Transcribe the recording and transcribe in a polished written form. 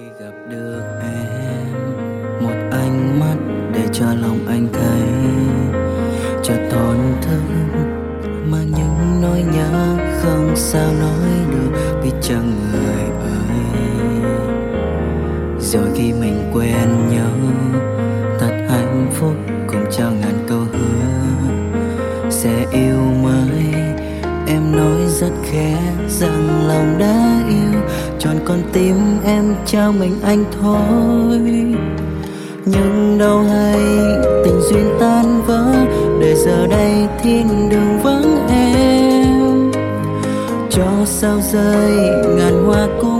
khi gặp được em, một ánh mắt để cho lòng anh thấy cho tổn thương, mang những nỗi nhớ không sao nói được biết chăng người ơi. Rồi khi mình quen nhau thật hạnh phúc cùng trao ngàn câu hứa sẽ yêu mãi. Em nói rất khẽ rằng lòng đã yêu, tròn con tim em trao mình anh thôi. Nhưng đâu hay tình duyên tan vỡ, để giờ đây thiên đường vắng em. Cho sao rơi ngàn hoa cô